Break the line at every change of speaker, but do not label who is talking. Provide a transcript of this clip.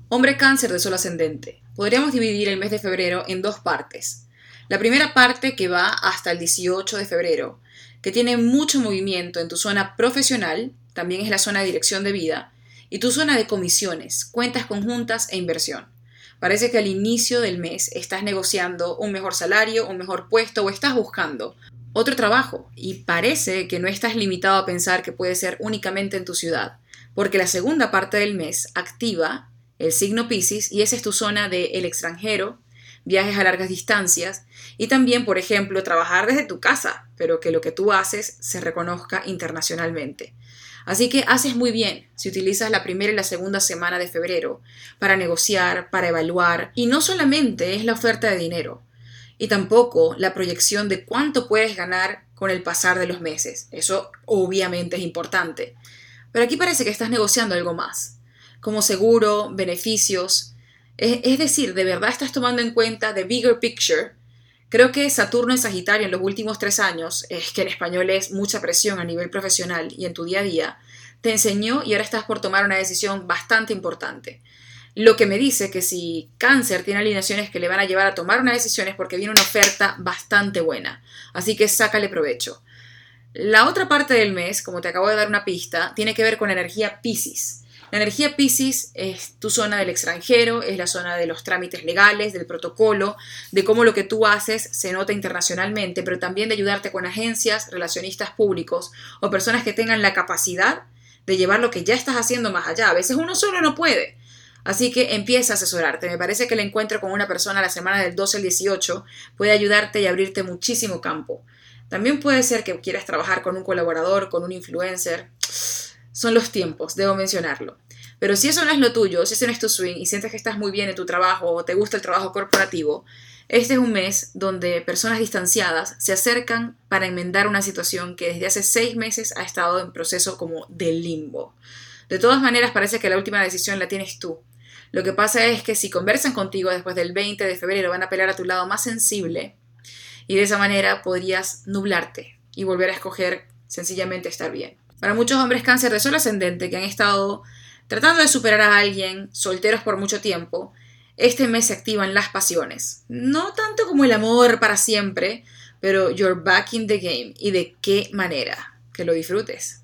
Hombre Cáncer de Sol ascendente. Podríamos dividir el mes de febrero en dos partes. La primera parte que va hasta el 18 de febrero, que tiene mucho movimiento en tu zona profesional, también es la zona de dirección de vida, y tu zona de comisiones, cuentas conjuntas e inversión. Parece que al inicio del mes estás negociando un mejor salario, un mejor puesto o estás buscando otro trabajo y parece que no estás limitado a pensar que puede ser únicamente en tu ciudad, porque la segunda parte del mes activa el signo Piscis y esa es tu zona de el extranjero, viajes a largas distancias y también, por ejemplo, trabajar desde tu casa, pero que lo que tú haces se reconozca internacionalmente. Así que haces muy bien si utilizas la primera y la segunda semana de febrero para negociar, para evaluar, y no solamente es la oferta de dinero, y tampoco la proyección de cuánto puedes ganar con el pasar de los meses. Eso obviamente es importante. Pero aquí parece que estás negociando algo más, como seguro, beneficios. Es decir, de verdad estás tomando en cuenta the bigger picture. Creo que Saturno en Sagitario en los últimos 3 años, es que en español es mucha presión a nivel profesional y en tu día a día, te enseñó y ahora estás por tomar una decisión bastante importante. Lo que me dice que si Cáncer tiene alineaciones que le van a llevar a tomar una decisión es porque viene una oferta bastante buena. Así que sácale provecho. La otra parte del mes, como te acabo de dar una pista, tiene que ver con la energía Piscis. La energía Piscis es tu zona del extranjero, es la zona de los trámites legales, del protocolo, de cómo lo que tú haces se nota internacionalmente, pero también de ayudarte con agencias, relacionistas públicos o personas que tengan la capacidad de llevar lo que ya estás haciendo más allá. A veces uno solo no puede. Así que empieza a asesorarte. Me parece que el encuentro con una persona la semana del 12 al 18 puede ayudarte y abrirte muchísimo campo. También puede ser que quieras trabajar con un colaborador, con un influencer. Son los tiempos, debo mencionarlo. Pero si eso no es lo tuyo, si ese no es tu swing y sientes que estás muy bien en tu trabajo o te gusta el trabajo corporativo, este es un mes donde personas distanciadas se acercan para enmendar una situación que desde hace 6 meses ha estado en proceso como de limbo. De todas maneras, parece que la última decisión la tienes tú. Lo que pasa es que si conversan contigo después del 20 de febrero van a apelar a tu lado más sensible y de esa manera podrías nublarte y volver a escoger sencillamente estar bien. Para muchos hombres Cáncer de Sol ascendente que han estado tratando de superar a alguien, solteros por mucho tiempo, este mes se activan las pasiones. No tanto como el amor para siempre, pero you're back in the game. ¿Y de qué manera? Que lo disfrutes.